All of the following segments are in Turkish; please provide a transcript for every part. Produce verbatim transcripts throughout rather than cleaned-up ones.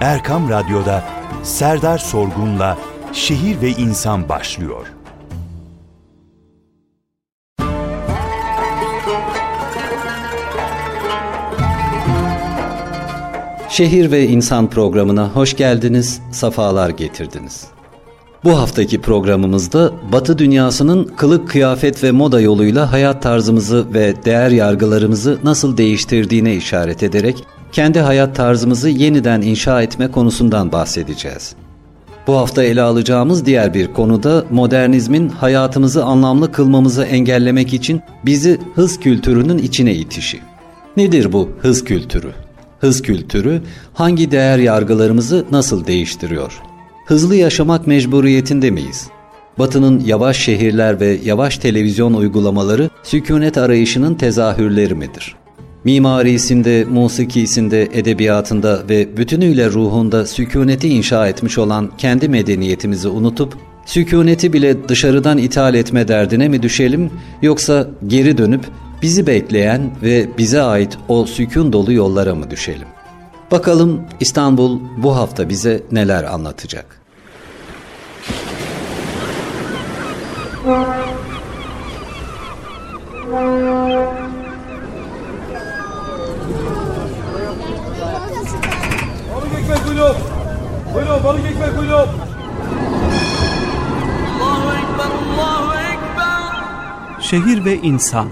Erkam Radyo'da Serdar Sorgun'la Şehir ve İnsan başlıyor. Şehir ve İnsan programına hoş geldiniz, safalar getirdiniz. Bu haftaki programımızda Batı dünyasının kılık, kıyafet ve moda yoluyla hayat tarzımızı ve değer yargılarımızı nasıl değiştirdiğine işaret ederek kendi hayat tarzımızı yeniden inşa etme konusundan bahsedeceğiz. Bu hafta ele alacağımız diğer bir konu da modernizmin hayatımızı anlamlı kılmamızı engellemek için bizi hız kültürünün içine itişi. Nedir bu hız kültürü? Hız kültürü hangi değer yargılarımızı nasıl değiştiriyor? Hızlı yaşamak mecburiyetinde miyiz? Batı'nın yavaş şehirler ve yavaş televizyon uygulamaları sükûnet arayışının tezahürleri midir? Mimarisinde, musikisinde, edebiyatında ve bütünüyle ruhunda sükûneti inşa etmiş olan kendi medeniyetimizi unutup, sükûneti bile dışarıdan ithal etme derdine mi düşelim, yoksa geri dönüp bizi bekleyen ve bize ait o sükûn dolu yollara mı düşelim? Bakalım İstanbul bu hafta bize neler anlatacak? Balık ekmek buyurun. Buyurun balık ekmek buyurun. Allahu Ekber, Allahu Ekber. Şehir ve İnsan.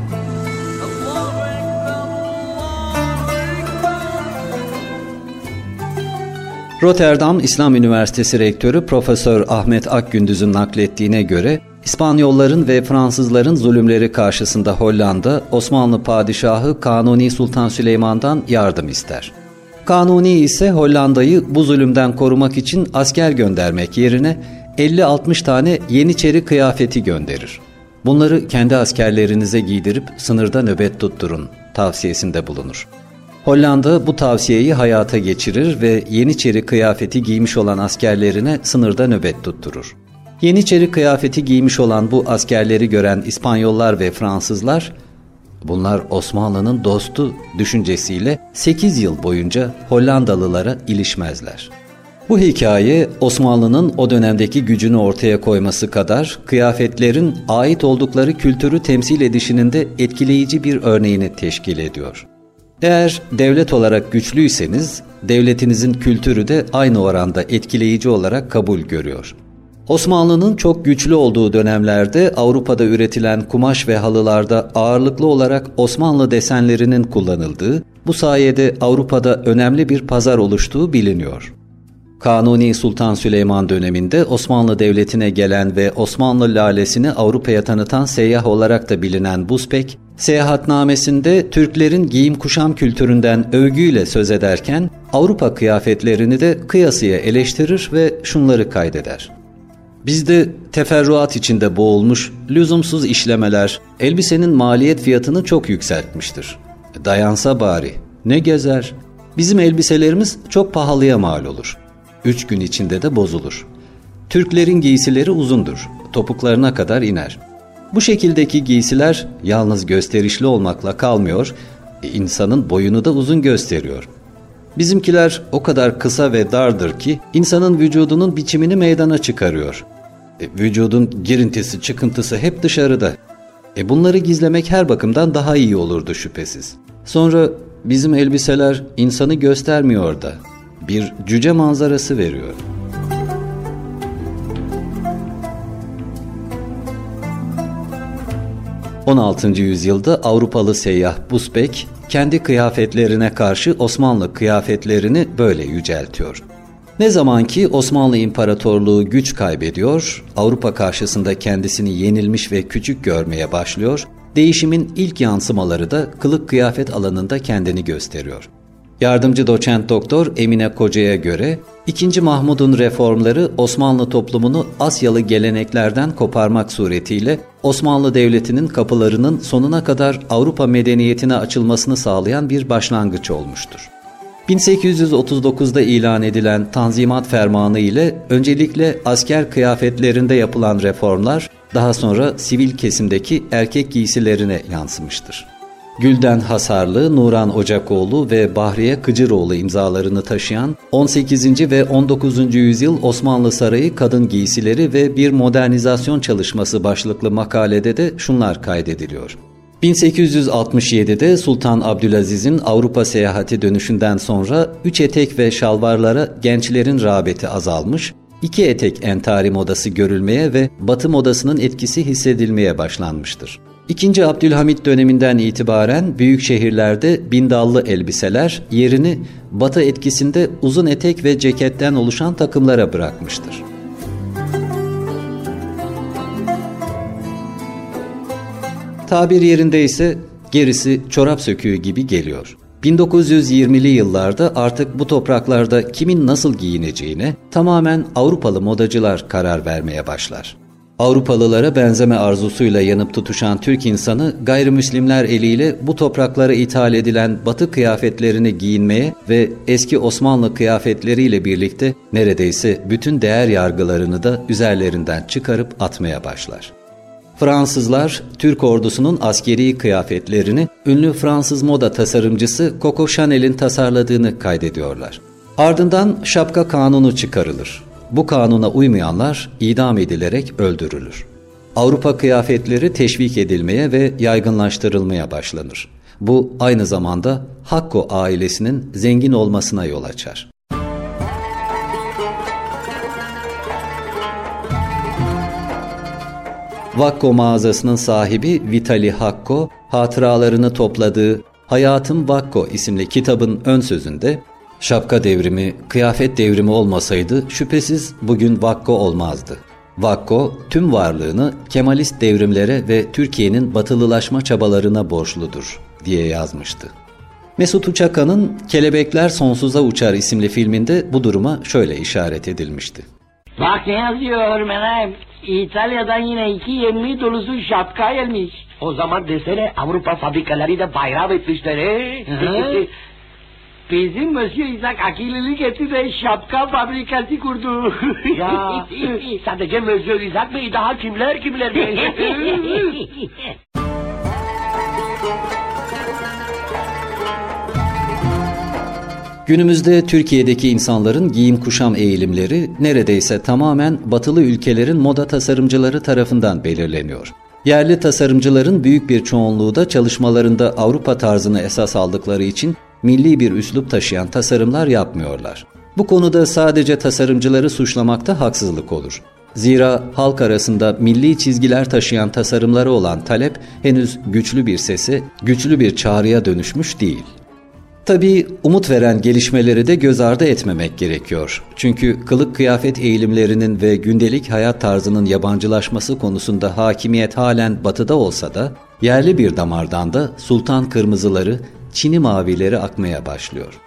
Rotterdam İslam Üniversitesi Rektörü Profesör Ahmet Akgündüz'ün naklettiğine göre İspanyolların ve Fransızların zulümleri karşısında Hollanda, Osmanlı Padişahı Kanuni Sultan Süleyman'dan yardım ister. Kanuni ise Hollanda'yı bu zulümden korumak için asker göndermek yerine elli altmış tane Yeniçeri kıyafeti gönderir. Bunları kendi askerlerinize giydirip sınırda nöbet tutturun tavsiyesinde bulunur. Hollanda bu tavsiyeyi hayata geçirir ve Yeniçeri kıyafeti giymiş olan askerlerine sınırda nöbet tutturur. Yeniçeri kıyafeti giymiş olan bu askerleri gören İspanyollar ve Fransızlar, bunlar Osmanlı'nın dostu düşüncesiyle sekiz yıl boyunca Hollandalılara ilişmezler. Bu hikaye Osmanlı'nın o dönemdeki gücünü ortaya koyması kadar kıyafetlerin ait oldukları kültürü temsil edişinin de etkileyici bir örneğini teşkil ediyor. Eğer devlet olarak güçlüyseniz, devletinizin kültürü de aynı oranda etkileyici olarak kabul görüyor. Osmanlı'nın çok güçlü olduğu dönemlerde Avrupa'da üretilen kumaş ve halılarda ağırlıklı olarak Osmanlı desenlerinin kullanıldığı, bu sayede Avrupa'da önemli bir pazar oluştuğu biliniyor. Kanuni Sultan Süleyman döneminde Osmanlı Devleti'ne gelen ve Osmanlı lalesini Avrupa'ya tanıtan seyyah olarak da bilinen Busbek, seyahatnamesinde Türklerin giyim kuşam kültüründen övgüyle söz ederken Avrupa kıyafetlerini de kıyasıya eleştirir ve şunları kaydeder. Bizde teferruat içinde boğulmuş, lüzumsuz işlemeler, elbisenin maliyet fiyatını çok yükseltmiştir. Dayansa bari, ne gezer? Bizim elbiselerimiz çok pahalıya mal olur. Üç gün içinde de bozulur. Türklerin giysileri uzundur, topuklarına kadar iner. Bu şekildeki giysiler yalnız gösterişli olmakla kalmıyor, insanın boyunu da uzun gösteriyor. Bizimkiler o kadar kısa ve dardır ki insanın vücudunun biçimini meydana çıkarıyor. E, vücudun girintisi, çıkıntısı hep dışarıda. E, bunları gizlemek her bakımdan daha iyi olurdu şüphesiz. Sonra bizim elbiseler insanı göstermiyor da bir cüce manzarası veriyor. on altıncı yüzyılda Avrupalı seyyah Busbek kendi kıyafetlerine karşı Osmanlı kıyafetlerini böyle yüceltiyor. Ne zaman ki Osmanlı İmparatorluğu güç kaybediyor, Avrupa karşısında kendisini yenilmiş ve küçük görmeye başlıyor, değişimin ilk yansımaları da kılık kıyafet alanında kendini gösteriyor. Yardımcı doçent doktor Emine Koca'ya göre ikinci. Mahmud'un reformları Osmanlı toplumunu Asyalı geleneklerden koparmak suretiyle Osmanlı Devleti'nin kapılarının sonuna kadar Avrupa medeniyetine açılmasını sağlayan bir başlangıç olmuştur. bin sekiz yüz otuz dokuzda ilan edilen Tanzimat Fermanı ile öncelikle asker kıyafetlerinde yapılan reformlar daha sonra sivil kesimdeki erkek giysilerine yansımıştır. Gülden Hasarlı, Nuran Ocakoğlu ve Bahriye Kıcıroğlu imzalarını taşıyan on sekizinci ve on dokuzuncu yüzyıl Osmanlı Sarayı kadın giysileri ve bir modernizasyon çalışması başlıklı makalede de şunlar kaydediliyor. bin sekiz yüz altmış yedide Sultan Abdülaziz'in Avrupa seyahati dönüşünden sonra üç etek ve şalvarlara gençlerin rağbeti azalmış, iki etek entari modası görülmeye ve Batı modasının etkisi hissedilmeye başlanmıştır. İkinci Abdülhamit döneminden itibaren büyük şehirlerde bindallı elbiseler yerini Batı etkisinde uzun etek ve ceketten oluşan takımlara bırakmıştır. Tabir yerinde ise gerisi çorap söküğü gibi geliyor. bin dokuz yüz yirmili yıllarda artık bu topraklarda kimin nasıl giyineceğine tamamen Avrupalı modacılar karar vermeye başlar. Avrupalılara benzeme arzusuyla yanıp tutuşan Türk insanı gayrimüslimler eliyle bu topraklara ithal edilen Batı kıyafetlerini giyinmeye ve eski Osmanlı kıyafetleriyle birlikte neredeyse bütün değer yargılarını da üzerlerinden çıkarıp atmaya başlar. Fransızlar, Türk ordusunun askeri kıyafetlerini ünlü Fransız moda tasarımcısı Coco Chanel'in tasarladığını kaydediyorlar. Ardından şapka kanunu çıkarılır. Bu kanuna uymayanlar idam edilerek öldürülür. Avrupa kıyafetleri teşvik edilmeye ve yaygınlaştırılmaya başlanır. Bu aynı zamanda Hakko ailesinin zengin olmasına yol açar. Vakko mağazasının sahibi Vitali Hakko, hatıralarını topladığı Hayatım Vakko isimli kitabın ön sözünde, şapka devrimi, kıyafet devrimi olmasaydı şüphesiz bugün Vakko olmazdı. Vakko tüm varlığını Kemalist devrimlere ve Türkiye'nin batılılaşma çabalarına borçludur diye yazmıştı. Mesut Uçakan'ın Kelebekler Sonsuza Uçar isimli filminde bu duruma şöyle işaret edilmişti. Bak ne yazıyor Menem? İtalya'dan yine iki yirmi dolusu şapka gelmiş. O zaman desene Avrupa fabrikaları da bayram etmişler he? Bizim Monsieur İshak akıllı getirdi de şapka fabrikası kurdu. Ya sadece Monsieur İshak Bey, daha kimler kimler be? Günümüzde Türkiye'deki insanların giyim kuşam eğilimleri neredeyse tamamen batılı ülkelerin moda tasarımcıları tarafından belirleniyor. Yerli tasarımcıların büyük bir çoğunluğu da çalışmalarında Avrupa tarzını esas aldıkları için milli bir üslup taşıyan tasarımlar yapmıyorlar. Bu konuda sadece tasarımcıları suçlamakta haksızlık olur. Zira halk arasında milli çizgiler taşıyan tasarımları olan talep henüz güçlü bir sese, güçlü bir çağrıya dönüşmüş değil. Tabii umut veren gelişmeleri de göz ardı etmemek gerekiyor. Çünkü kılık kıyafet eğilimlerinin ve gündelik hayat tarzının yabancılaşması konusunda hakimiyet halen batıda olsa da yerli bir damardan da sultan kırmızıları, çini mavileri akmaya başlıyor.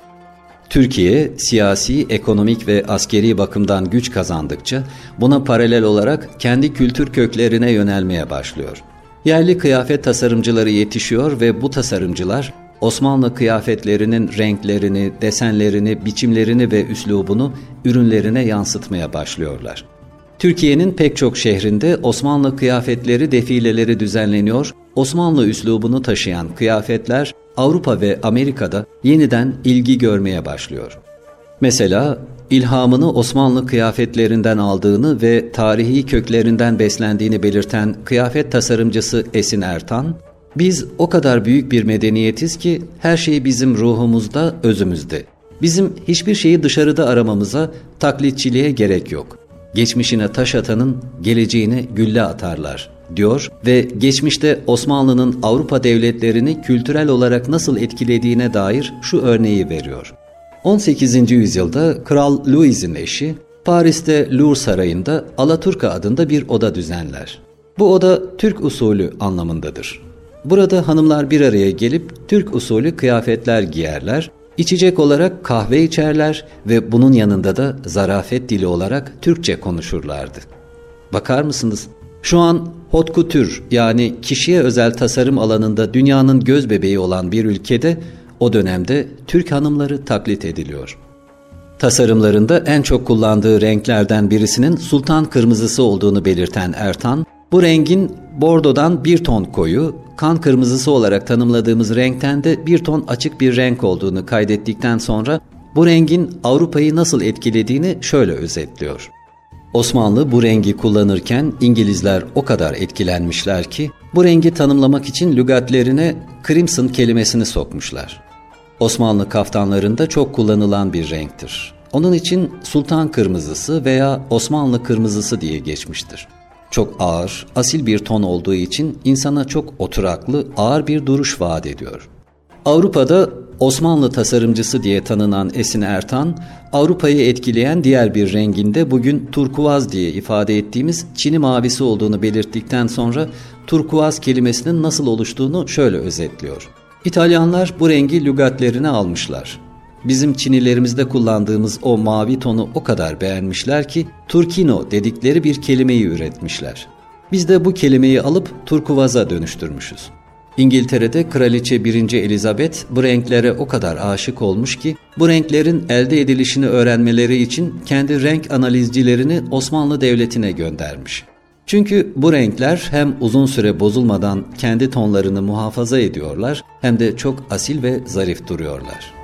Türkiye siyasi, ekonomik ve askeri bakımdan güç kazandıkça buna paralel olarak kendi kültür köklerine yönelmeye başlıyor. Yerli kıyafet tasarımcıları yetişiyor ve bu tasarımcılar Osmanlı kıyafetlerinin renklerini, desenlerini, biçimlerini ve üslubunu ürünlerine yansıtmaya başlıyorlar. Türkiye'nin pek çok şehrinde Osmanlı kıyafetleri defileleri düzenleniyor, Osmanlı üslubunu taşıyan kıyafetler Avrupa ve Amerika'da yeniden ilgi görmeye başlıyor. Mesela ilhamını Osmanlı kıyafetlerinden aldığını ve tarihi köklerinden beslendiğini belirten kıyafet tasarımcısı Esin Ertan, "Biz o kadar büyük bir medeniyetiz ki her şey bizim ruhumuzda, özümüzde. Bizim hiçbir şeyi dışarıda aramamıza, taklitçiliğe gerek yok. Geçmişine taş atanın geleceğine gülle atarlar." diyor ve geçmişte Osmanlı'nın Avrupa devletlerini kültürel olarak nasıl etkilediğine dair şu örneği veriyor. on sekizinci yüzyılda Kral Louis'in eşi Paris'te Louvre Sarayı'nda Alaturka adında bir oda düzenler. Bu oda Türk usulü anlamındadır. Burada hanımlar bir araya gelip Türk usulü kıyafetler giyerler, içecek olarak kahve içerler ve bunun yanında da zarafet dili olarak Türkçe konuşurlardı. Bakar mısınız? Şu an haute couture yani kişiye özel tasarım alanında dünyanın gözbebeği olan bir ülkede o dönemde Türk hanımları taklit ediliyor. Tasarımlarında en çok kullandığı renklerden birisinin sultan kırmızısı olduğunu belirten Ertan, Bu rengin bordodan bir ton koyu, kan kırmızısı olarak tanımladığımız renkten de bir ton açık bir renk olduğunu kaydettikten sonra bu rengin Avrupa'yı nasıl etkilediğini şöyle özetliyor. Osmanlı bu rengi kullanırken İngilizler o kadar etkilenmişler ki bu rengi tanımlamak için lügatlerine crimson kelimesini sokmuşlar. Osmanlı kaftanlarında çok kullanılan bir renktir. Onun için Sultan Kırmızısı veya Osmanlı Kırmızısı diye geçmiştir. Çok ağır, asil bir ton olduğu için insana çok oturaklı, ağır bir duruş vaat ediyor. Avrupa'da Osmanlı tasarımcısı diye tanınan Esin Ertan, Avrupa'yı etkileyen diğer bir renginde bugün turkuaz diye ifade ettiğimiz Çin'i mavisi olduğunu belirttikten sonra turkuaz kelimesinin nasıl oluştuğunu şöyle özetliyor. İtalyanlar bu rengi lügatlerine almışlar. Bizim Çinilerimizde kullandığımız o mavi tonu o kadar beğenmişler ki turkino dedikleri bir kelimeyi üretmişler. Biz de bu kelimeyi alıp turkuvaza dönüştürmüşüz. İngiltere'de Kraliçe birinci. Elizabeth bu renklere o kadar aşık olmuş ki bu renklerin elde edilişini öğrenmeleri için kendi renk analizcilerini Osmanlı Devleti'ne göndermiş. Çünkü bu renkler hem uzun süre bozulmadan kendi tonlarını muhafaza ediyorlar hem de çok asil ve zarif duruyorlar.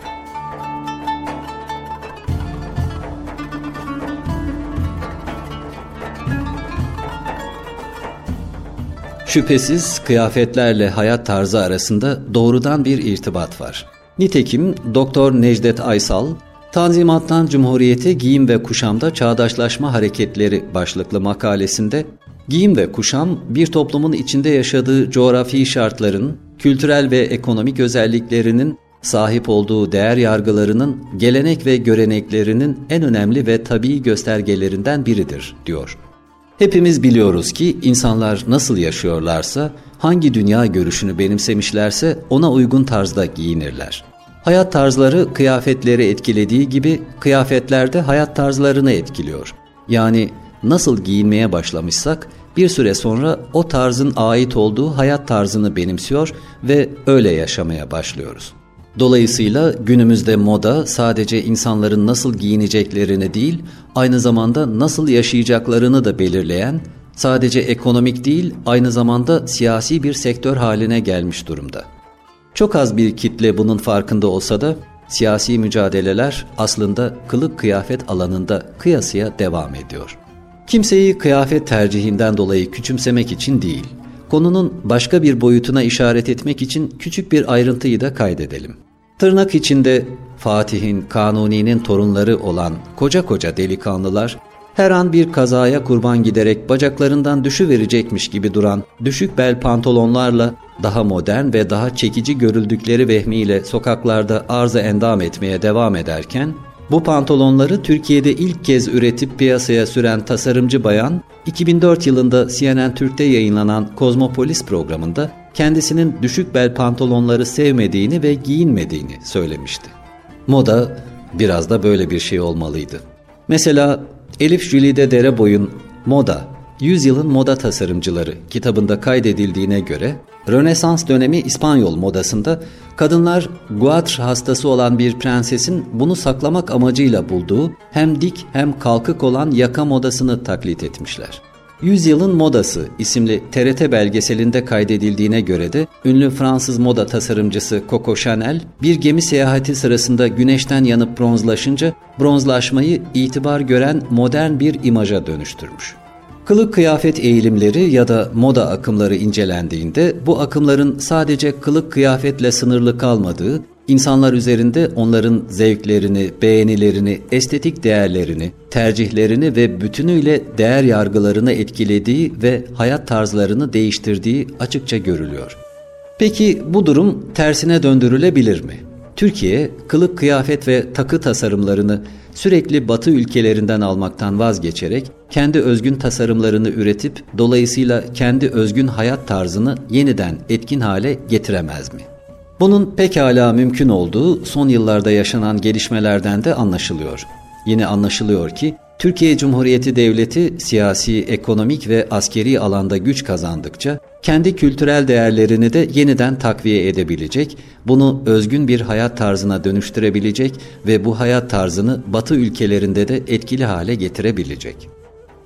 Şüphesiz kıyafetlerle hayat tarzı arasında doğrudan bir irtibat var. Nitekim Doktor Necdet Aysal, Tanzimat'tan Cumhuriyete Giyim ve Kuşamda Çağdaşlaşma Hareketleri başlıklı makalesinde, giyim ve kuşam bir toplumun içinde yaşadığı coğrafi şartların, kültürel ve ekonomik özelliklerinin, sahip olduğu değer yargılarının, gelenek ve göreneklerinin en önemli ve tabii göstergelerinden biridir, diyor. Hepimiz biliyoruz ki insanlar nasıl yaşıyorlarsa, hangi dünya görüşünü benimsemişlerse ona uygun tarzda giyinirler. Hayat tarzları kıyafetleri etkilediği gibi kıyafetler de hayat tarzlarını etkiliyor. Yani nasıl giyinmeye başlamışsak bir süre sonra o tarzın ait olduğu hayat tarzını benimsiyor ve öyle yaşamaya başlıyoruz. Dolayısıyla günümüzde moda sadece insanların nasıl giyineceklerini değil, aynı zamanda nasıl yaşayacaklarını da belirleyen, sadece ekonomik değil, aynı zamanda siyasi bir sektör haline gelmiş durumda. Çok az bir kitle bunun farkında olsa da siyasi mücadeleler aslında kılık kıyafet alanında kıyasıya devam ediyor. Kimseyi kıyafet tercihinden dolayı küçümsemek için değil, konunun başka bir boyutuna işaret etmek için küçük bir ayrıntıyı da kaydedelim. Tırnak içinde Fatih'in, Kanuni'nin torunları olan koca koca delikanlılar, her an bir kazaya kurban giderek bacaklarından düşüverecekmiş gibi duran düşük bel pantolonlarla daha modern ve daha çekici görüldükleri vehmiyle sokaklarda arz-ı endam etmeye devam ederken, bu pantolonları Türkiye'de ilk kez üretip piyasaya süren tasarımcı bayan, iki bin dört yılında C N N Türk'te yayınlanan Kozmopolis programında kendisinin düşük bel pantolonları sevmediğini ve giyinmediğini söylemişti. Moda biraz da böyle bir şey olmalıydı. Mesela Elif Jülide Dereboy'un Moda, Yüzyılın Moda Tasarımcıları kitabında kaydedildiğine göre, Rönesans dönemi İspanyol modasında kadınlar guatr hastası olan bir prensesin bunu saklamak amacıyla bulduğu hem dik hem kalkık olan yaka modasını taklit etmişler. Yüzyılın Modası isimli T R T belgeselinde kaydedildiğine göre de ünlü Fransız moda tasarımcısı Coco Chanel bir gemi seyahati sırasında güneşten yanıp bronzlaşınca bronzlaşmayı itibar gören modern bir imaja dönüştürmüş. Kılık kıyafet eğilimleri ya da moda akımları incelendiğinde bu akımların sadece kılık kıyafetle sınırlı kalmadığı, insanlar üzerinde onların zevklerini, beğenilerini, estetik değerlerini, tercihlerini ve bütünüyle değer yargılarını etkilediği ve hayat tarzlarını değiştirdiği açıkça görülüyor. Peki bu durum tersine döndürülebilir mi? Türkiye, kılık kıyafet ve takı tasarımlarını sürekli Batı ülkelerinden almaktan vazgeçerek kendi özgün tasarımlarını üretip dolayısıyla kendi özgün hayat tarzını yeniden etkin hale getiremez mi? Bunun pekala mümkün olduğu son yıllarda yaşanan gelişmelerden de anlaşılıyor. Yine anlaşılıyor ki Türkiye Cumhuriyeti Devleti siyasi, ekonomik ve askeri alanda güç kazandıkça kendi kültürel değerlerini de yeniden takviye edebilecek, bunu özgün bir hayat tarzına dönüştürebilecek ve bu hayat tarzını Batı ülkelerinde de etkili hale getirebilecek.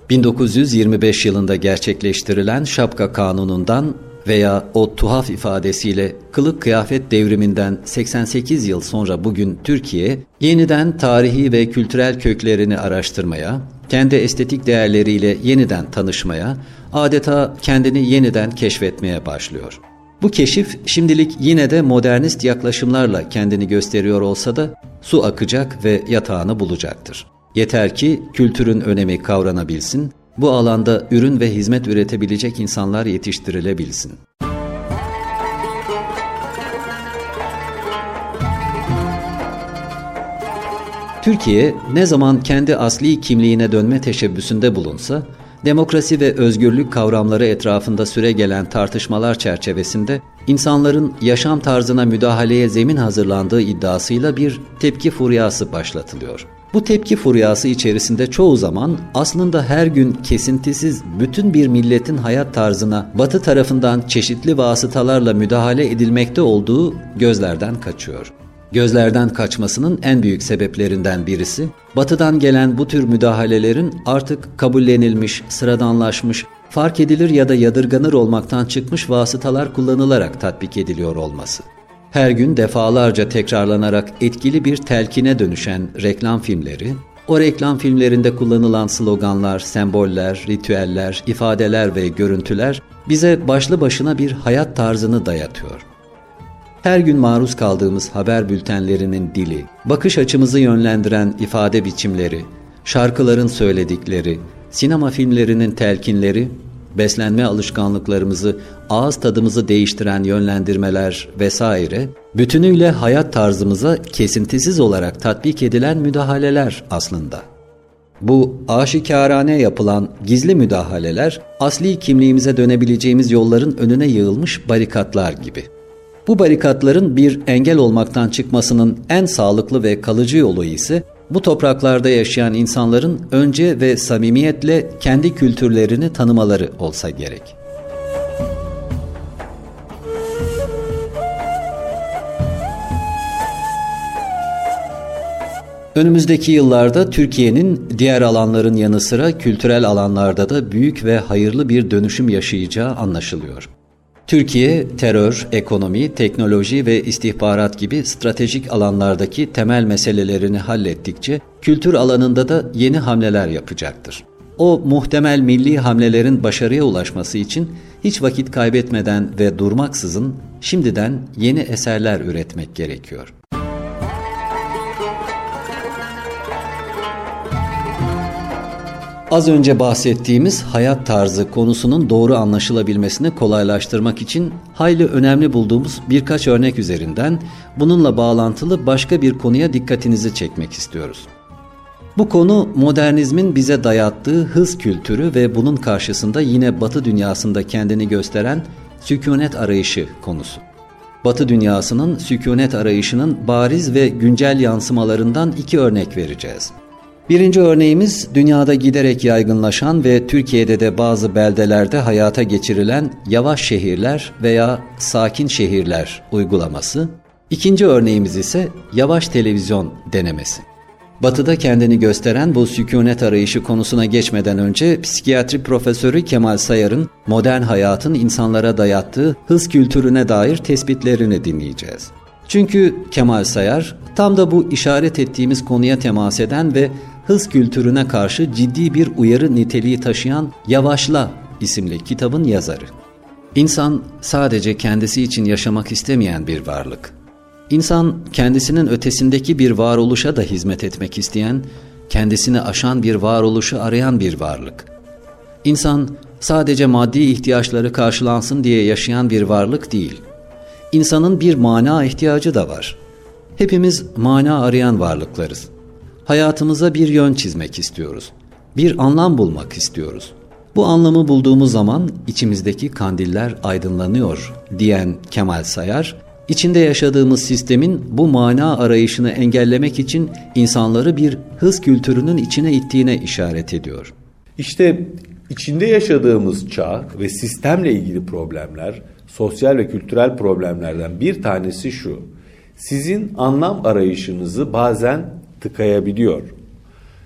bin dokuz yüz yirmi beş yılında gerçekleştirilen Şapka Kanunu'ndan veya o tuhaf ifadesiyle kılık kıyafet devriminden seksen sekiz yıl sonra bugün Türkiye yeniden tarihi ve kültürel köklerini araştırmaya, kendi estetik değerleriyle yeniden tanışmaya, adeta kendini yeniden keşfetmeye başlıyor. Bu keşif şimdilik yine de modernist yaklaşımlarla kendini gösteriyor olsa da su akacak ve yatağını bulacaktır. Yeter ki kültürün önemi kavranabilsin, bu alanda ürün ve hizmet üretebilecek insanlar yetiştirilebilsin. Türkiye ne zaman kendi asli kimliğine dönme teşebbüsünde bulunsa, demokrasi ve özgürlük kavramları etrafında süregelen tartışmalar çerçevesinde insanların yaşam tarzına müdahaleye zemin hazırlandığı iddiasıyla bir tepki furyası başlatılıyor. Bu tepki furyası içerisinde çoğu zaman aslında her gün kesintisiz bütün bir milletin hayat tarzına Batı tarafından çeşitli vasıtalarla müdahale edilmekte olduğu gözlerden kaçıyor. Gözlerden kaçmasının en büyük sebeplerinden birisi, Batı'dan gelen bu tür müdahalelerin artık kabullenilmiş, sıradanlaşmış, fark edilir ya da yadırganır olmaktan çıkmış vasıtalar kullanılarak tatbik ediliyor olması. Her gün defalarca tekrarlanarak etkili bir telkine dönüşen reklam filmleri, o reklam filmlerinde kullanılan sloganlar, semboller, ritüeller, ifadeler ve görüntüler bize başlı başına bir hayat tarzını dayatıyor. Her gün maruz kaldığımız haber bültenlerinin dili, bakış açımızı yönlendiren ifade biçimleri, şarkıların söyledikleri, sinema filmlerinin telkinleri, beslenme alışkanlıklarımızı, ağız tadımızı değiştiren yönlendirmeler vesaire, bütünüyle hayat tarzımıza kesintisiz olarak tatbik edilen müdahaleler aslında. Bu aşikarane yapılan gizli müdahaleler, asli kimliğimize dönebileceğimiz yolların önüne yığılmış barikatlar gibi. Bu barikatların bir engel olmaktan çıkmasının en sağlıklı ve kalıcı yolu ise bu topraklarda yaşayan insanların önce ve samimiyetle kendi kültürlerini tanımaları olsa gerek. Önümüzdeki yıllarda Türkiye'nin diğer alanların yanı sıra kültürel alanlarda da büyük ve hayırlı bir dönüşüm yaşayacağı anlaşılıyor. Türkiye, terör, ekonomi, teknoloji ve istihbarat gibi stratejik alanlardaki temel meselelerini hallettikçe kültür alanında da yeni hamleler yapacaktır. O muhtemel milli hamlelerin başarıya ulaşması için hiç vakit kaybetmeden ve durmaksızın şimdiden yeni eserler üretmek gerekiyor. Az önce bahsettiğimiz hayat tarzı konusunun doğru anlaşılabilmesini kolaylaştırmak için hayli önemli bulduğumuz birkaç örnek üzerinden bununla bağlantılı başka bir konuya dikkatinizi çekmek istiyoruz. Bu konu modernizmin bize dayattığı hız kültürü ve bunun karşısında yine Batı dünyasında kendini gösteren sükunet arayışı konusu. Batı dünyasının sükunet arayışının bariz ve güncel yansımalarından iki örnek vereceğiz. Birinci örneğimiz dünyada giderek yaygınlaşan ve Türkiye'de de bazı beldelerde hayata geçirilen yavaş şehirler veya sakin şehirler uygulaması. İkinci örneğimiz ise yavaş televizyon denemesi. Batı'da kendini gösteren bu sükunet arayışı konusuna geçmeden önce psikiyatri profesörü Kemal Sayar'ın modern hayatın insanlara dayattığı hız kültürüne dair tespitlerini dinleyeceğiz. Çünkü Kemal Sayar tam da bu işaret ettiğimiz konuya temas eden ve hız kültürüne karşı ciddi bir uyarı niteliği taşıyan Yavaşla isimli kitabın yazarı. İnsan sadece kendisi için yaşamak istemeyen bir varlık. İnsan kendisinin ötesindeki bir varoluşa da hizmet etmek isteyen, kendisini aşan bir varoluşu arayan bir varlık. İnsan sadece maddi ihtiyaçları karşılansın diye yaşayan bir varlık değil. İnsanın bir mana ihtiyacı da var. Hepimiz mana arayan varlıklarız. Hayatımıza bir yön çizmek istiyoruz. Bir anlam bulmak istiyoruz. Bu anlamı bulduğumuz zaman içimizdeki kandiller aydınlanıyor diyen Kemal Sayar, içinde yaşadığımız sistemin bu mana arayışını engellemek için insanları bir hız kültürünün içine ittiğine işaret ediyor. İşte içinde yaşadığımız çağ ve sistemle ilgili problemler, sosyal ve kültürel problemlerden bir tanesi şu: sizin anlam arayışınızı bazen tıkayabiliyor.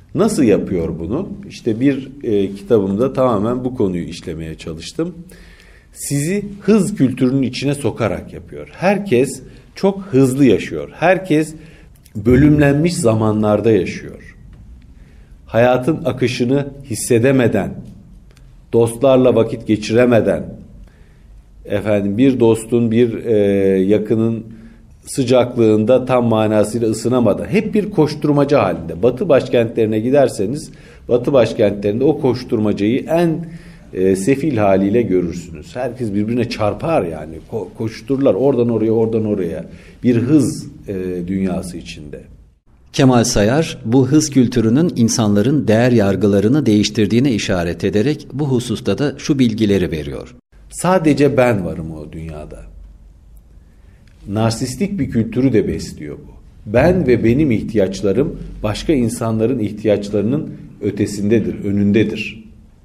Nasıl yapıyor bunu? İşte bir e, kitabımda tamamen bu konuyu işlemeye çalıştım. Sizi hız kültürünün içine sokarak yapıyor. Herkes çok hızlı yaşıyor. Herkes bölümlenmiş zamanlarda yaşıyor. Hayatın akışını hissedemeden, dostlarla vakit geçiremeden, efendim bir dostun, bir e, yakının sıcaklığında tam manasıyla ısınamadan, hep bir koşturmaca halinde. Batı başkentlerine giderseniz, Batı başkentlerinde o koşturmacayı en e, sefil haliyle görürsünüz. Herkes birbirine çarpar yani, Ko- koştururlar oradan oraya, oradan oraya. Bir hız e, dünyası içinde. Kemal Sayar, bu hız kültürünün insanların değer yargılarını değiştirdiğine işaret ederek bu hususta da şu bilgileri veriyor. Sadece ben varım o dünyada. Narsistik bir kültürü de besliyor bu. Ben ve benim ihtiyaçlarım başka insanların ihtiyaçlarının ötesindedir, önündedir.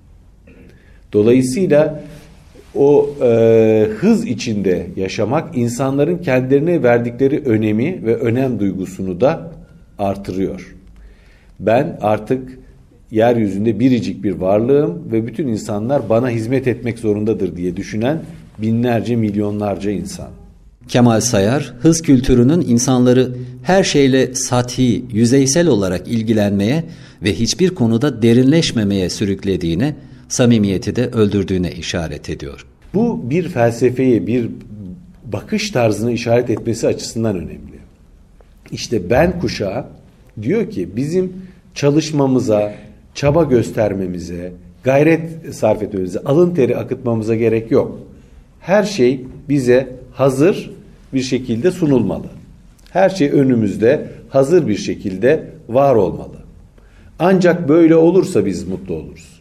Dolayısıyla o e, hız içinde yaşamak insanların kendilerine verdikleri önemi ve önem duygusunu da artırıyor. Ben artık yeryüzünde biricik bir varlığım ve bütün insanlar bana hizmet etmek zorundadır diye düşünen binlerce, milyonlarca insan. Kemal Sayar, hız kültürünün insanları her şeyle sathi, yüzeysel olarak ilgilenmeye ve hiçbir konuda derinleşmemeye sürüklediğine, samimiyeti de öldürdüğüne işaret ediyor. Bu bir felsefeyi, bir bakış tarzını işaret etmesi açısından önemli. İşte ben kuşağı diyor ki bizim çalışmamıza, çaba göstermemize, gayret sarf etmemize, alın teri akıtmamıza gerek yok. Her şey bize hazır bir şekilde sunulmalı. Her şey önümüzde hazır bir şekilde var olmalı. Ancak böyle olursa biz mutlu oluruz.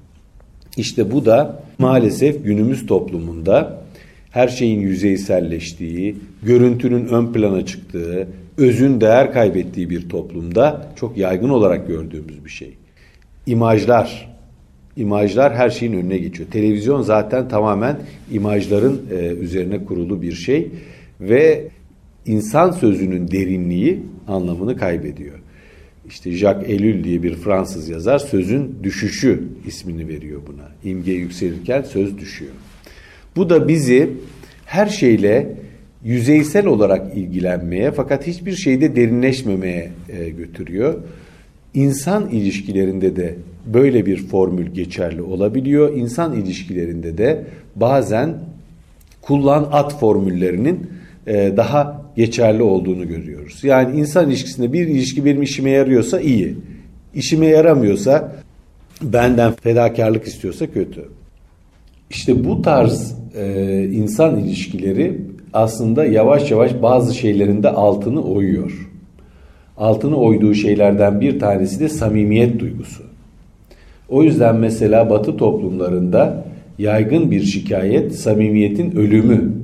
İşte bu da maalesef günümüz toplumunda her şeyin yüzeyselleştiği, görüntünün ön plana çıktığı, özün değer kaybettiği bir toplumda çok yaygın olarak gördüğümüz bir şey. İmajlar, imajlar her şeyin önüne geçiyor. Televizyon zaten tamamen imajların e, üzerine kurulu bir şey ve insan sözünün derinliği anlamını kaybediyor. İşte Jacques Ellul diye bir Fransız yazar sözün düşüşü ismini veriyor buna. İmge yükselirken söz düşüyor. Bu da bizi her şeyle yüzeysel olarak ilgilenmeye fakat hiçbir şeyde derinleşmemeye e, götürüyor. İnsan ilişkilerinde de böyle bir formül geçerli olabiliyor. İnsan ilişkilerinde de bazen kullan at formüllerinin e, daha geçerli olduğunu görüyoruz. Yani insan ilişkisinde bir ilişki benim işime yarıyorsa iyi. İşime yaramıyorsa benden fedakarlık istiyorsa kötü. İşte bu tarz e, insan ilişkileri aslında yavaş yavaş bazı şeylerin de altını oyuyor. Altını oyduğu şeylerden bir tanesi de samimiyet duygusu. O yüzden mesela Batı toplumlarında yaygın bir şikayet samimiyetin ölümü.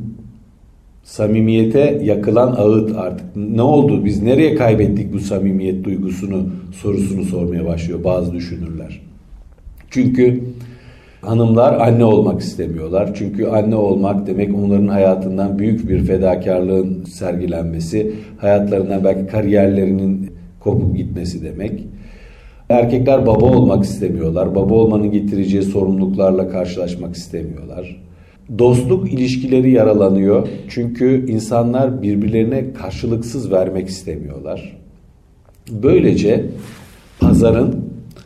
Samimiyete yakılan ağıt artık. Ne oldu? Biz nereye kaybettik bu samimiyet duygusunu sorusunu sormaya başlıyor bazı düşünürler. Çünkü hanımlar anne olmak istemiyorlar. Çünkü anne olmak demek onların hayatından büyük bir fedakarlığın sergilenmesi, hayatlarından belki kariyerlerinin kopup gitmesi demek. Erkekler baba olmak istemiyorlar. Baba olmanın getireceği sorumluluklarla karşılaşmak istemiyorlar. Dostluk ilişkileri yaralanıyor. Çünkü insanlar birbirlerine karşılıksız vermek istemiyorlar. Böylece pazarın,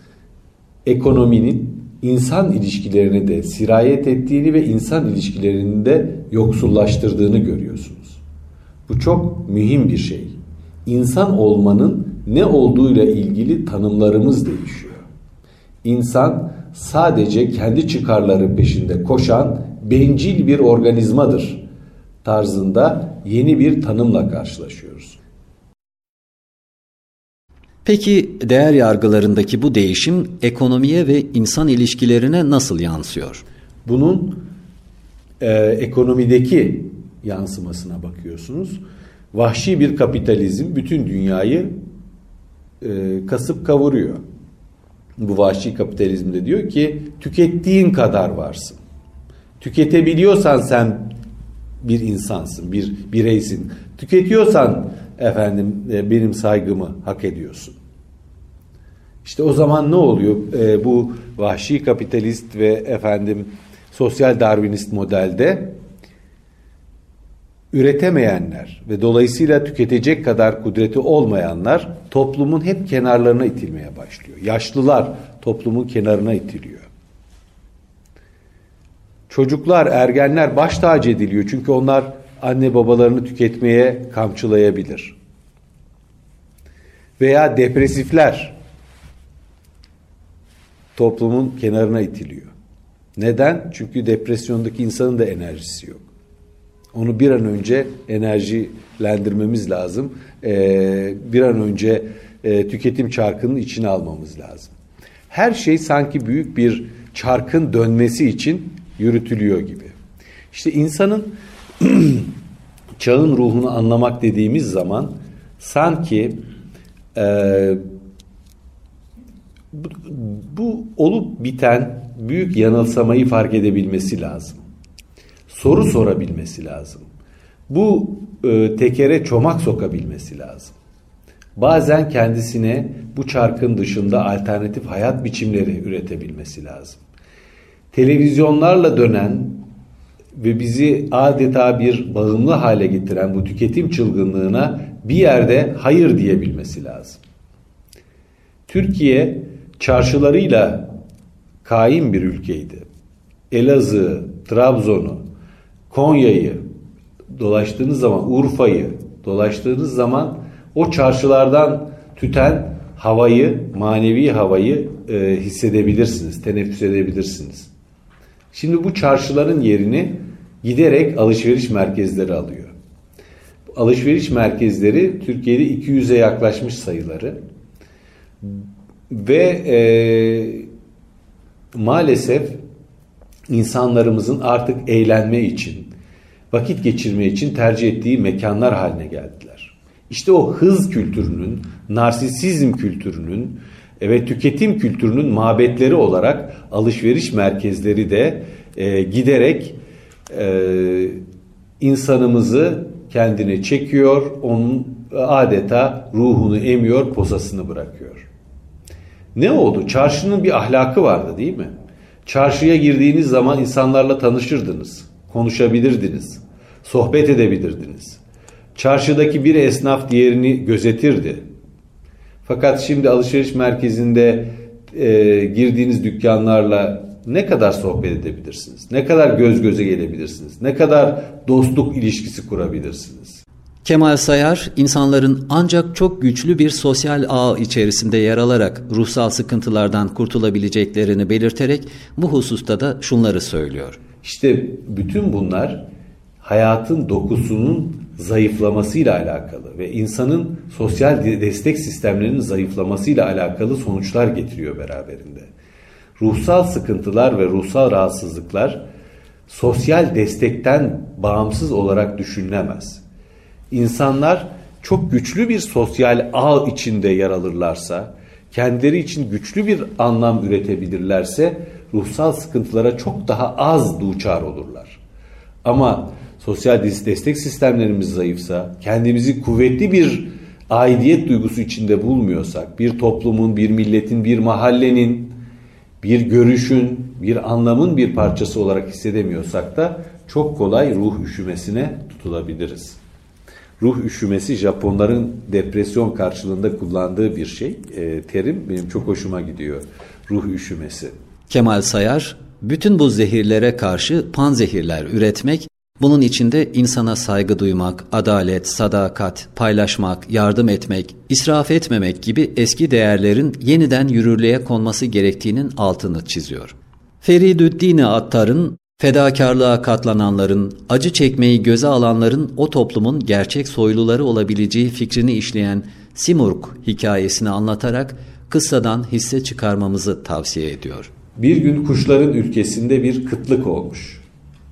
ekonominin insan ilişkilerine de sirayet ettiğini ve insan ilişkilerini de yoksullaştırdığını görüyorsunuz. Bu çok mühim bir şey. İnsan olmanın ne olduğuyla ilgili tanımlarımız değişiyor. İnsan sadece kendi çıkarları peşinde koşan bencil bir organizmadır tarzında yeni bir tanımla karşılaşıyoruz. Peki değer yargılarındaki bu değişim ekonomiye ve insan ilişkilerine nasıl yansıyor? Bunun e, ekonomideki yansımasına bakıyorsunuz. Vahşi bir kapitalizm bütün dünyayı e, kasıp kavuruyor. Bu vahşi kapitalizmde diyor ki tükettiğin kadar varsın. Tüketebiliyorsan sen bir insansın, bir bireysin. Tüketiyorsan efendim benim saygımı hak ediyorsun. İşte o zaman ne oluyor? E, bu vahşi kapitalist ve efendim sosyal darwinist modelde üretemeyenler ve dolayısıyla tüketecek kadar kudreti olmayanlar toplumun hep kenarlarına itilmeye başlıyor. Yaşlılar toplumun kenarına itiliyor. Çocuklar, ergenler baş tacı ediliyor çünkü onlar anne babalarını tüketmeye kamçılayabilir. Veya depresifler toplumun kenarına itiliyor. Neden? Çünkü depresyondaki insanın da enerjisi yok. Onu bir an önce enerjilendirmemiz lazım. Ee, bir an önce e, tüketim çarkının içine almamız lazım. Her şey sanki büyük bir çarkın dönmesi için yürütülüyor gibi. İşte insanın çağın ruhunu anlamak dediğimiz zaman sanki e, bu, bu olup biten büyük yanılsamayı fark edebilmesi lazım. Soru sorabilmesi lazım. Bu e, tekere çomak sokabilmesi lazım. Bazen kendisine bu çarkın dışında alternatif hayat biçimleri üretebilmesi lazım. Televizyonlarla dönen ve bizi adeta bir bağımlı hale getiren bu tüketim çılgınlığına bir yerde hayır diyebilmesi lazım. Türkiye çarşılarıyla kaim bir ülkeydi. Elazığ, Trabzon'u, Konya'yı dolaştığınız zaman, Urfa'yı dolaştığınız zaman o çarşılardan tüten havayı, manevi havayı e, hissedebilirsiniz, teneffüs edebilirsiniz. Şimdi bu çarşıların yerini giderek alışveriş merkezleri alıyor. Alışveriş merkezleri Türkiye'de iki yüze yaklaşmış sayıları ve e, maalesef insanlarımızın artık eğlenme için, vakit geçirme için tercih ettiği mekanlar haline geldiler. İşte o hız kültürünün, narsisizm kültürünün ve tüketim kültürünün mabetleri olarak alışveriş merkezleri de e, giderek e, insanımızı kendine çekiyor, onun adeta ruhunu emiyor, posasını bırakıyor. Ne oldu? Çarşının bir ahlakı vardı değil mi? Çarşıya girdiğiniz zaman insanlarla tanışırdınız, konuşabilirdiniz, sohbet edebilirdiniz. Çarşıdaki bir esnaf diğerini gözetirdi. Fakat şimdi alışveriş merkezinde e, girdiğiniz dükkanlarla ne kadar sohbet edebilirsiniz? Ne kadar göz göze gelebilirsiniz? Ne kadar dostluk ilişkisi kurabilirsiniz? Kemal Sayar, insanların ancak çok güçlü bir sosyal ağ içerisinde yer alarak ruhsal sıkıntılardan kurtulabileceklerini belirterek bu hususta da şunları söylüyor. İşte bütün bunlar hayatın dokusunun zayıflamasıyla alakalı ve insanın sosyal destek sistemlerinin zayıflamasıyla alakalı sonuçlar getiriyor beraberinde. Ruhsal sıkıntılar ve ruhsal rahatsızlıklar sosyal destekten bağımsız olarak düşünülemez. İnsanlar çok güçlü bir sosyal ağ içinde yer alırlarsa, kendileri için güçlü bir anlam üretebilirlerse ruhsal sıkıntılara çok daha az duçar olurlar. Ama sosyal destek sistemlerimiz zayıfsa, kendimizi kuvvetli bir aidiyet duygusu içinde bulmuyorsak, bir toplumun, bir milletin, bir mahallenin, bir görüşün, bir anlamın bir parçası olarak hissedemiyorsak da çok kolay ruh üşümesine tutulabiliriz. Ruh üşümesi Japonların depresyon karşılığında kullandığı bir şey. E, terim benim çok hoşuma gidiyor. Ruh üşümesi. Kemal Sayar, bütün bu zehirlere karşı panzehirler üretmek, bunun içinde insana saygı duymak, adalet, sadakat, paylaşmak, yardım etmek, israf etmemek gibi eski değerlerin yeniden yürürlüğe konması gerektiğinin altını çiziyor. Feridüddin Attar'ın, fedakarlığa katlananların, acı çekmeyi göze alanların o toplumun gerçek soyluları olabileceği fikrini işleyen Simurg hikayesini anlatarak kıssadan hisse çıkarmamızı tavsiye ediyor. Bir gün kuşların ülkesinde bir kıtlık olmuş.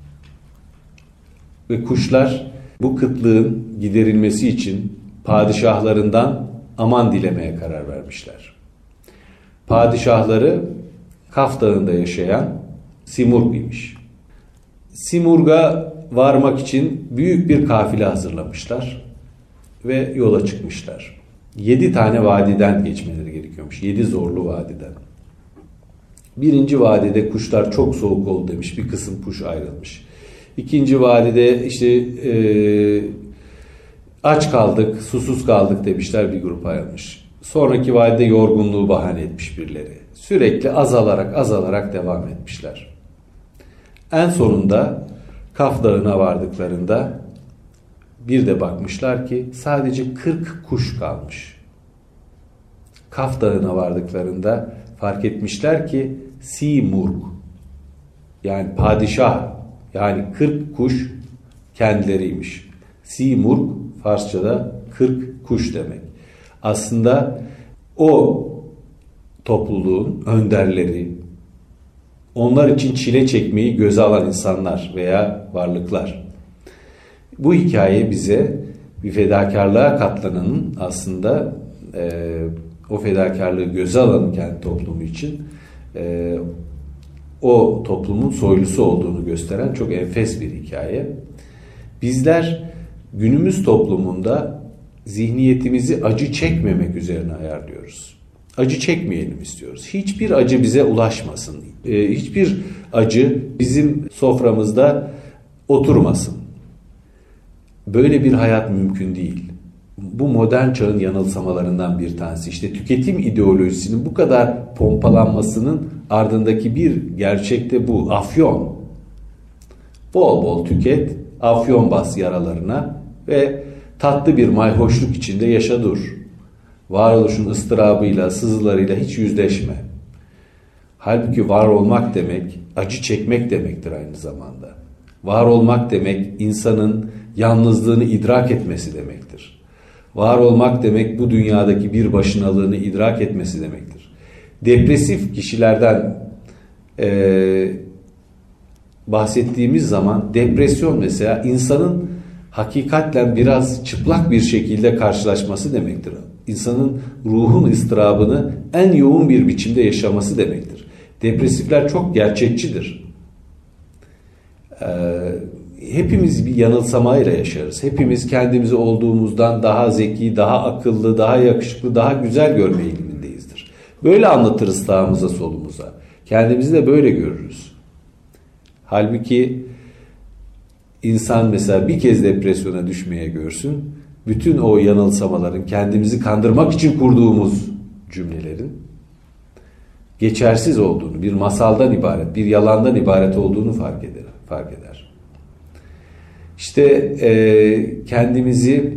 Ve kuşlar bu kıtlığın giderilmesi için padişahlarından aman dilemeye karar vermişler. Padişahları Kaf Dağı'nda yaşayan Simurg imiş. Simurg'a varmak için büyük bir kafile hazırlamışlar ve yola çıkmışlar. Yedi tane vadiden geçmeleri gerekiyormuş. Yedi zorlu vadiden. Birinci vadide kuşlar çok soğuk oldu demiş. Bir kısım kuş ayrılmış. İkinci vadide işte e, aç kaldık, susuz kaldık demişler, bir grup ayrılmış. Sonraki vadide yorgunluğu bahane etmiş birileri. Sürekli azalarak azalarak devam etmişler. En sonunda Kaf Dağı'na vardıklarında bir de bakmışlar ki sadece kırk kuş kalmış. Kaf Dağı'na vardıklarında fark etmişler ki Simurg, yani padişah, yani kırk kuş kendileriymiş. Simurg Farsçada kırk kuş demek. Aslında o topluluğun önderleri, onlar için çile çekmeyi göze alan insanlar veya varlıklar. Bu hikaye bize bir fedakarlığa katlananın aslında e, o fedakarlığı göze alan kendi toplumu için e, o toplumun soylusu olduğunu gösteren çok enfes bir hikaye. Bizler günümüz toplumunda zihniyetimizi acı çekmemek üzerine ayarlıyoruz. Acı çekmeyelim istiyoruz. Hiçbir acı bize ulaşmasın. Ee, hiçbir acı bizim soframızda oturmasın. Böyle bir hayat mümkün değil. Bu modern çağın yanılsamalarından bir tanesi. İşte tüketim ideolojisinin bu kadar pompalanmasının ardındaki bir gerçek de bu. Afyon. Bol bol tüket, afyon bas yaralarına ve tatlı bir mayhoşluk içinde yaşa dur. Varoluşun ıstırabıyla, sızılarıyla hiç yüzleşme. Halbuki var olmak demek, acı çekmek demektir aynı zamanda. Var olmak demek, insanın yalnızlığını idrak etmesi demektir. Var olmak demek, bu dünyadaki bir başınalığını idrak etmesi demektir. Depresif kişilerden e, bahsettiğimiz zaman, depresyon mesela insanın hakikatle biraz çıplak bir şekilde karşılaşması demektir. İnsanın ruhun ıstırabını en yoğun bir biçimde yaşaması demektir. Depresifler çok gerçekçidir. Ee, hepimiz bir yanılsamayla yaşarız. Hepimiz kendimizi olduğumuzdan daha zeki, daha akıllı, daha yakışıklı, daha güzel görme eğilimindeyizdir. Böyle anlatırız sağımıza solumuza. Kendimizi de böyle görürüz. Halbuki insan mesela bir kez depresyona düşmeye görsün, bütün o yanılsamaların, kendimizi kandırmak için kurduğumuz cümlelerin geçersiz olduğunu, bir masaldan ibaret, bir yalandan ibaret olduğunu fark eder. Fark eder. İşte e, kendimizi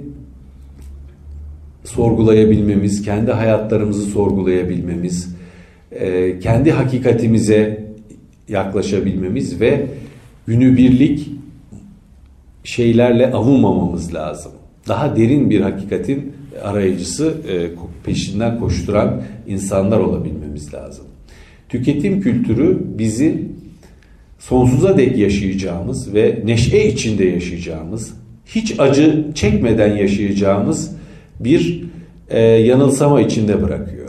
sorgulayabilmemiz, kendi hayatlarımızı sorgulayabilmemiz, e, kendi hakikatimize yaklaşabilmemiz ve günübirlik şeylerle avunmamamız lazım. Daha derin bir hakikatin arayıcısı, peşinden koşturan insanlar olabilmemiz lazım. Tüketim kültürü bizi sonsuza dek yaşayacağımız ve neşe içinde yaşayacağımız, hiç acı çekmeden yaşayacağımız bir e, yanılsama içinde bırakıyor.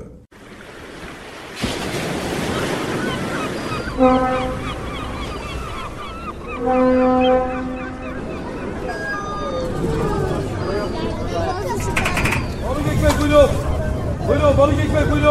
Balık ekmek buyurun. Buyurun balık ekmek buyurun.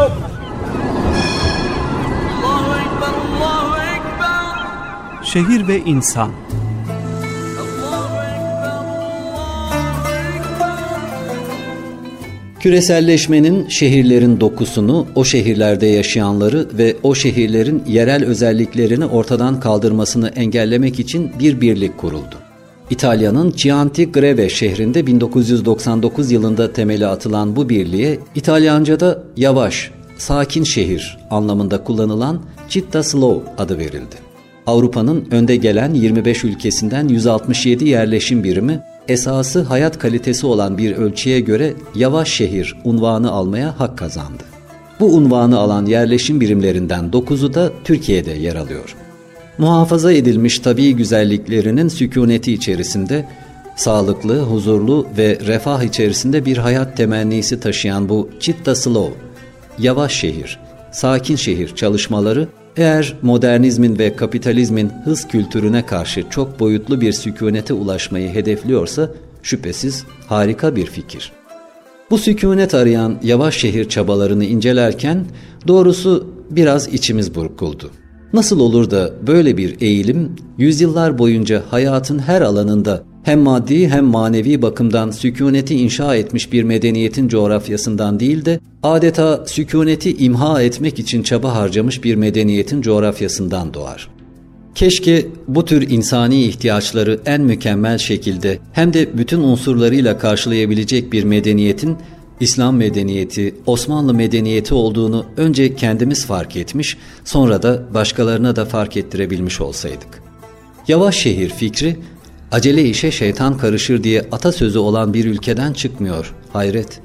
Allahu Ekber, Allahu Ekber. Şehir ve insan. Allahu Ekber, Allahu Ekber. Küreselleşmenin şehirlerin dokusunu, o şehirlerde yaşayanları ve o şehirlerin yerel özelliklerini ortadan kaldırmasını engellemek için bir birlik kuruldu. İtalya'nın Chianti Greve şehrinde bin dokuz yüz doksan dokuz yılında temeli atılan bu birliğe İtalyanca'da yavaş, sakin şehir anlamında kullanılan Città Slow adı verildi. Avrupa'nın önde gelen yirmi beş ülkesinden yüz altmış yedi yerleşim birimi esası hayat kalitesi olan bir ölçüye göre yavaş şehir unvanı almaya hak kazandı. Bu unvanı alan yerleşim birimlerinden dokuzu da Türkiye'de yer alıyor. Muhafaza edilmiş tabii güzelliklerinin sükuneti içerisinde sağlıklı, huzurlu ve refah içerisinde bir hayat temennisi taşıyan bu Città Slow, yavaş şehir, sakin şehir çalışmaları eğer modernizmin ve kapitalizmin hız kültürüne karşı çok boyutlu bir sükunete ulaşmayı hedefliyorsa şüphesiz harika bir fikir. Bu sükûnet arayan yavaş şehir çabalarını incelerken doğrusu biraz içimiz burkuldu. Nasıl olur da böyle bir eğilim yüzyıllar boyunca hayatın her alanında hem maddi hem manevi bakımdan sükûneti inşa etmiş bir medeniyetin coğrafyasından değil de adeta sükûneti imha etmek için çaba harcamış bir medeniyetin coğrafyasından doğar. Keşke bu tür insani ihtiyaçları en mükemmel şekilde hem de bütün unsurlarıyla karşılayabilecek bir medeniyetin İslam medeniyeti, Osmanlı medeniyeti olduğunu önce kendimiz fark etmiş, sonra da başkalarına da fark ettirebilmiş olsaydık. Yavaş şehir fikri, acele işe şeytan karışır diye atasözü olan bir ülkeden çıkmıyor, hayret.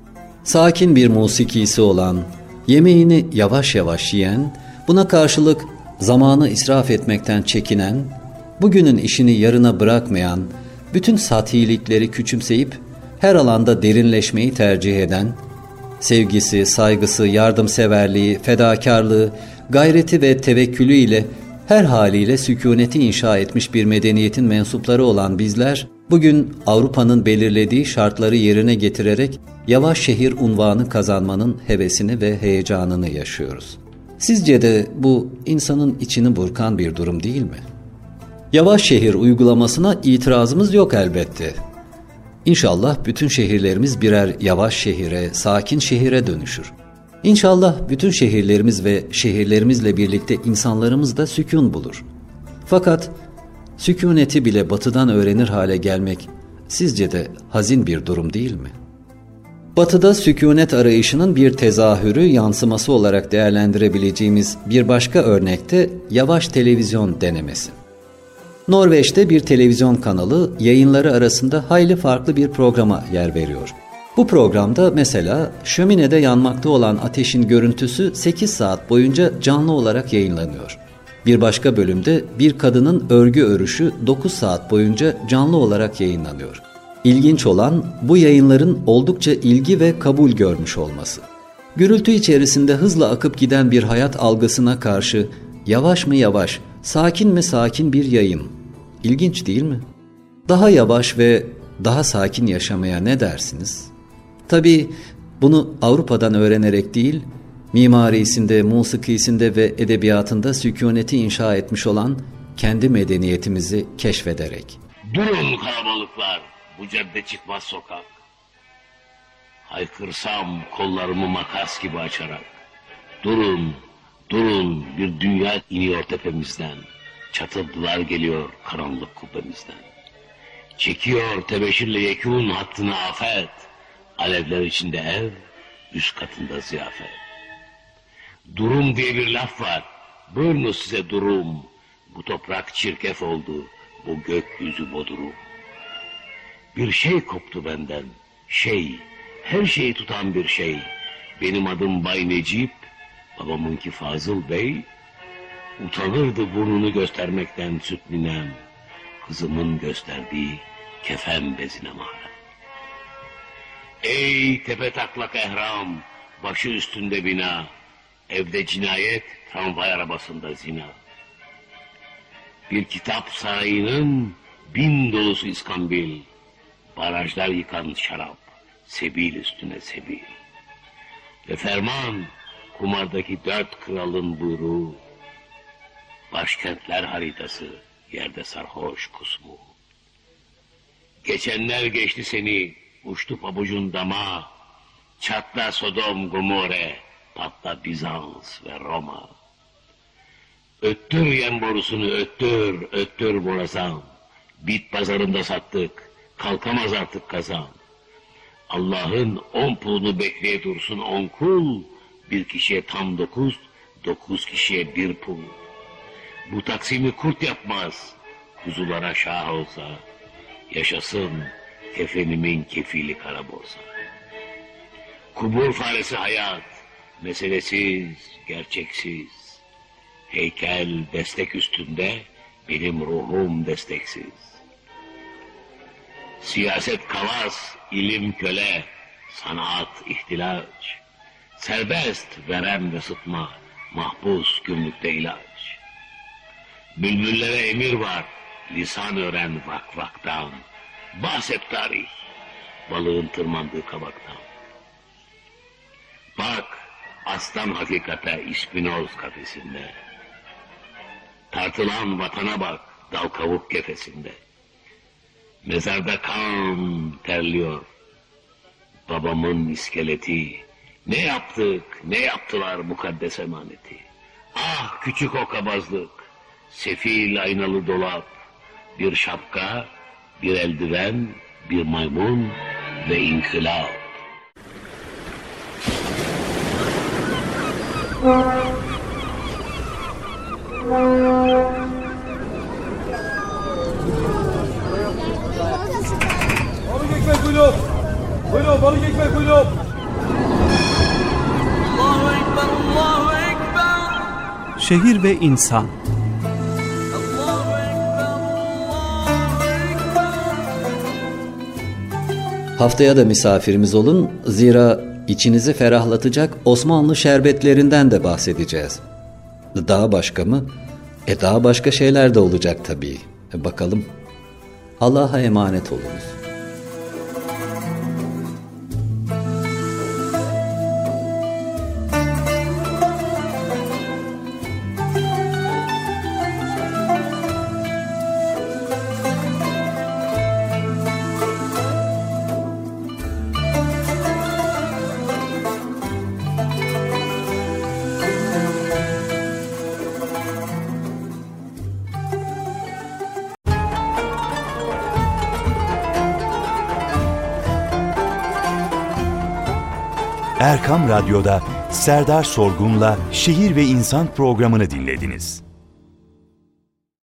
Sakin bir musikisi olan, yemeğini yavaş yavaş yiyen, buna karşılık zamanı israf etmekten çekinen, bugünün işini yarına bırakmayan, bütün satilikleri küçümseyip her alanda derinleşmeyi tercih eden, sevgisi, saygısı, yardımseverliği, fedakarlığı, gayreti ve tevekkülü ile her haliyle sükûneti inşa etmiş bir medeniyetin mensupları olan bizler, bugün Avrupa'nın belirlediği şartları yerine getirerek yavaş şehir unvanı kazanmanın hevesini ve heyecanını yaşıyoruz. Sizce de bu insanın içini burkan bir durum değil mi? Yavaş şehir uygulamasına itirazımız yok elbette. İnşallah bütün şehirlerimiz birer yavaş şehire, sakin şehire dönüşür. İnşallah bütün şehirlerimiz ve şehirlerimizle birlikte insanlarımız da sükun bulur. Fakat sükûneti bile batıdan öğrenir hale gelmek sizce de hazin bir durum değil mi? Batıda sükûnet arayışının bir tezahürü, yansıması olarak değerlendirebileceğimiz bir başka örnekte yavaş televizyon denemesi. Norveç'te bir televizyon kanalı yayınları arasında hayli farklı bir programa yer veriyor. Bu programda mesela şöminede yanmakta olan ateşin görüntüsü sekiz saat boyunca canlı olarak yayınlanıyor. Bir başka bölümde bir kadının örgü örüşü dokuz saat boyunca canlı olarak yayınlanıyor. İlginç olan bu yayınların oldukça ilgi ve kabul görmüş olması. Gürültü içerisinde hızla akıp giden bir hayat algısına karşı yavaş mı yavaş, sakin mi sakin bir yayın. İlginç değil mi? Daha yavaş ve daha sakin yaşamaya ne dersiniz? Tabii bunu Avrupa'dan öğrenerek değil, mimarisinde, musikisinde ve edebiyatında sükûneti inşa etmiş olan kendi medeniyetimizi keşfederek. Durun kalabalıklar, bu cadde çıkmaz sokak. Haykırsam kollarımı makas gibi açarak. Durun, durun, bir dünya iniyor tepemizden. Çatıldılar geliyor karanlık kubbemizden. Çekiyor tebeşirle yekûn hattını afet. Alevler içinde ev, üst katında ziyafet. Durum diye bir laf var. Buyurunuz size durum. Bu toprak çirkef oldu, bu gökyüzü bodurum. Bir şey koptu benden, şey, her şeyi tutan bir şey. Benim adım Bay Necip, babamınki Fazıl Bey. Utanırdı burnunu göstermekten süt ninem, kızımın gösterdiği kefen bezine mahrem. Ey tepe taklak ehram, başı üstünde bina, evde cinayet, tramvay arabasında zina. Bir kitap sarayının bin dolusu iskambil, barajlar yıkan şarap, sebil üstüne sebil. Ve ferman, kumardaki dört kralın buyruğu, başkentler haritası, yerde sarhoş kusmu. Geçenler geçti seni, uçtu pabucun dama, çatla Sodom Gomorre, patla Bizans ve Roma. Öttür yem borusunu, öttür, öttür borazan. Bit pazarında sattık, kalkamaz artık kazan. Allah'ın on pulunu bekleye dursun on kul, bir kişiye tam dokuz, dokuz kişiye bir pul. Bu taksimi kurt yapmaz, kuzulara şah olsa, yaşasın kefenimin kefili kara borsa. Kubur faresi hayat, meselesiz, gerçeksiz. Heykel destek üstünde, benim ruhum desteksiz. Siyaset kalas, ilim köle, sanat ihtilaç. Serbest verem ve sıtma, mahpus gümrükte ilaç. Bülbüllere emir var, lisan öğren vak vaktan. Bahset tarih, balığın tırmandığı kabaktan. Bak, aslan hakikate ispinoz kafesinde. Tartılan vatana bak, dal kavuk kefesinde. Mezarda kan terliyor. Babamın iskeleti. Ne yaptık, ne yaptılar mukaddes emaneti. Ah küçük o kabazlık. Sefil aynalı dolap. Bir şapka, bir eldiven, bir maymun ve inkılap. Balık ekmek kuyruğum. Kuyruğum balık ekmek kuyruğum. Allahu Ekber, Allahu Ekber. Şehir ve insan. Allahu Ekber, Allahu Ekber. Haftaya da misafirimiz olun. Zira içinizi ferahlatacak Osmanlı şerbetlerinden de bahsedeceğiz. Daha başka mı? E daha başka şeyler de olacak tabii. E bakalım. Allah'a emanet olunuz. Erkam Radyo'da Serdar Sorgun'la Şehir ve İnsan programını dinlediniz.